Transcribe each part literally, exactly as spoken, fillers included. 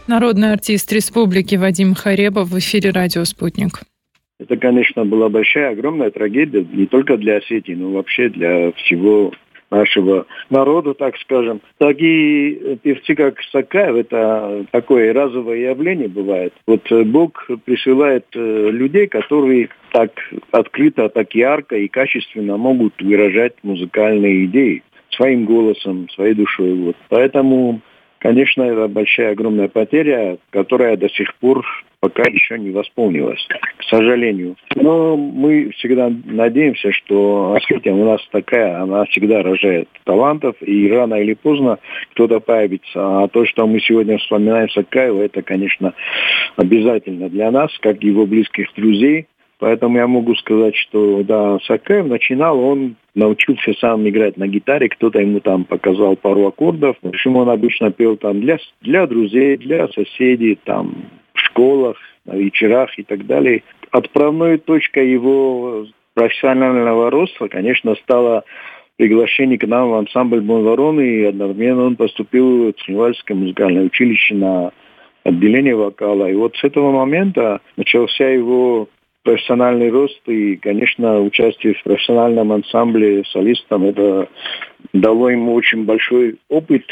Народный артист республики Вадим Харебов в эфире «Радио Спутник». Это, конечно, была большая, огромная трагедия не только для Осетии, но вообще для всего нашего народа, так скажем. Такие певцы, как Сакаев, это такое разовое явление бывает. Вот Бог присылает людей, которые так открыто, так ярко и качественно могут выражать музыкальные идеи своим голосом, своей душой. Вот. Поэтому, конечно, это большая, огромная потеря, которая до сих пор пока еще не восполнилась, к сожалению. Но мы всегда надеемся, что Осетия у нас такая, она всегда рожает талантов, и рано или поздно кто-то появится. А то, что мы сегодня вспоминаем Сакаева, это, конечно, обязательно для нас, как его близких друзей. Поэтому я могу сказать, что да, Сакаев начинал, он научился сам играть на гитаре, кто-то ему там показал пару аккордов. В общем, он обычно пел там для, для друзей, для соседей, там, в школах, на вечерах и так далее. Отправной точкой его профессионального роста, конечно, стало приглашение к нам в ансамбль «Бонворон», и одновременно он поступил в Цхинвальское музыкальное училище на отделение вокала. И вот с этого момента начался его профессиональный рост, и, конечно, участие в профессиональном ансамбле солистом, это дало ему очень большой опыт,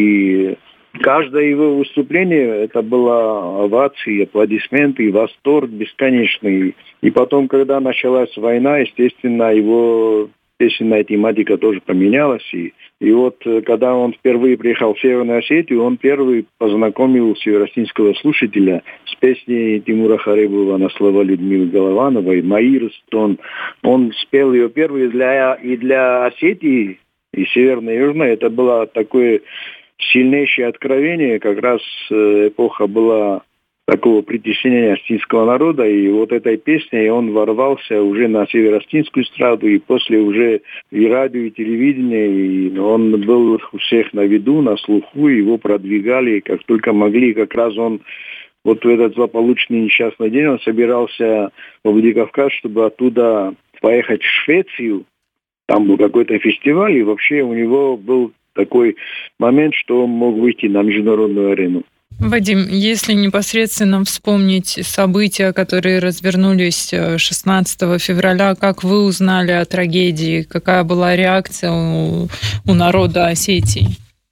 и каждое его выступление, это было овации, аплодисменты, восторг бесконечный. И потом, когда началась война, естественно, его песенная тематика тоже поменялась. И, и вот, когда он впервые приехал в Северную Осетию, он первый познакомил северостинского слушателя с песней Тимура Харебова на слова Людмилы Головановой «Маир Стон». Он спел ее первый для, и для Осетии, и Северной, и Южной. Это было такое сильнейшее откровение, как раз эпоха была такого притеснения осетинского народа, и вот этой песней он ворвался уже на северо-осетинскую эстраду, и после уже и радио, и телевидение, и он был у всех на виду, на слуху, его продвигали как только могли. Как раз он вот в этот злополучный несчастный день он собирался в Владикавказ, чтобы оттуда поехать в Швецию. Там был какой-то фестиваль, и вообще у него был такой момент, что он мог выйти на международную арену. Вадим, если непосредственно вспомнить события, которые развернулись шестнадцатого февраля, как вы узнали о трагедии, какая была реакция у, у народа Осетии?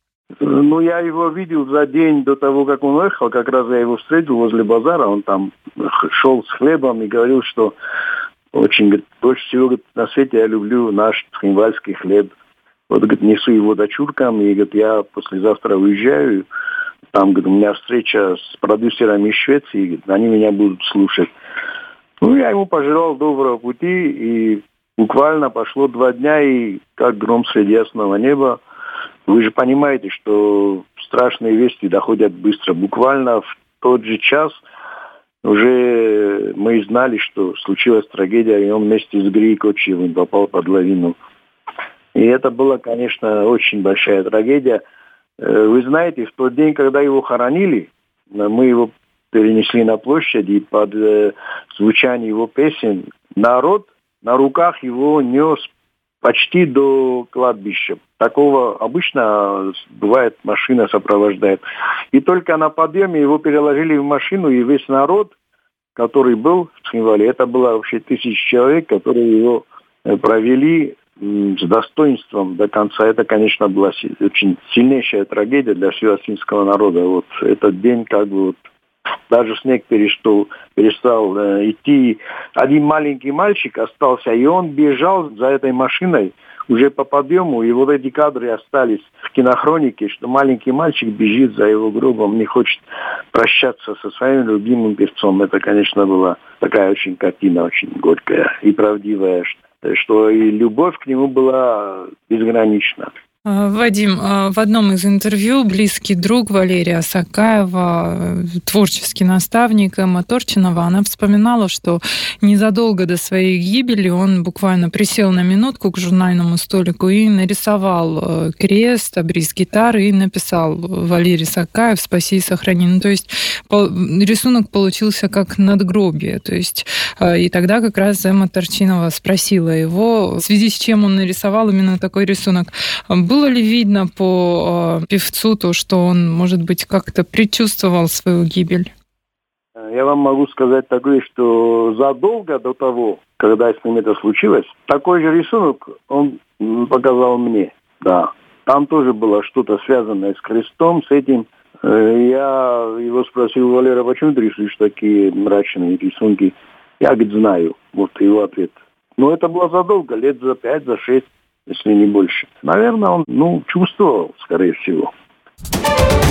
Ну, я его видел за день до того, как он уехал, как раз я его встретил возле базара, он там шел с хлебом и говорил, что очень, говорит, больше всего, говорит, на свете я люблю наш цхинвальский хлеб. Вот, говорит, несу его дочуркам, и, говорит, я послезавтра уезжаю. Там, говорит, у меня встреча с продюсерами из Швеции, говорит, они меня будут слушать. Ну, я ему пожелал доброго пути, и буквально пошло два дня, и как гром среди ясного неба. Вы же понимаете, что страшные вести доходят быстро. Буквально в тот же час уже мы знали, что случилась трагедия, и он вместе с Грией Кочиевым попал под лавину. И это была, конечно, очень большая трагедия. Вы знаете, в тот день, когда его хоронили, мы его перенесли на площадь, и под звучание его песен народ на руках его нес почти до кладбища. Такого обычно бывает, машина сопровождает. И только на подъеме его переложили в машину, и весь народ, который был в Цхинвале, это было вообще тысячи человек, которые его провели с достоинством до конца. Это, конечно, была очень сильнейшая трагедия для всего осетинского народа. Вот этот день, как бы, вот, даже снег перестал, перестал э, идти. Один маленький мальчик остался, и он бежал за этой машиной уже по подъему, и вот эти кадры остались в кинохронике, что маленький мальчик бежит за его гробом, не хочет прощаться со своим любимым певцом. Это, конечно, была такая очень картина, очень горькая и правдивая, что и любовь к нему была безгранична. Вадим, в одном из интервью близкий друг Валерия Сакаева, творческий наставник Эмма Торчинова, она вспоминала, что незадолго до своей гибели он буквально присел на минутку к журнальному столику и нарисовал крест, обрез гитары и написал: «Валерий Сакаев, спаси и сохрани». Ну, то есть рисунок получился как надгробие. То есть, и тогда как раз Эмма Торчинова спросила его, в связи с чем он нарисовал именно такой рисунок. было ли видно по э, певцу то, что он, может быть, как-то предчувствовал свою гибель? Я вам могу сказать такое, что задолго до того, когда с ним это случилось, такой же рисунок он показал мне, да. Там тоже было что-то связанное с крестом, с этим. Я его спросил: Валера, почему ты рисуешь такие мрачные рисунки? Я, говорит, знаю. Вот его ответ. Но это было задолго, лет за пять, за шесть, если не больше. Наверное, он, ну, чувствовал, скорее всего.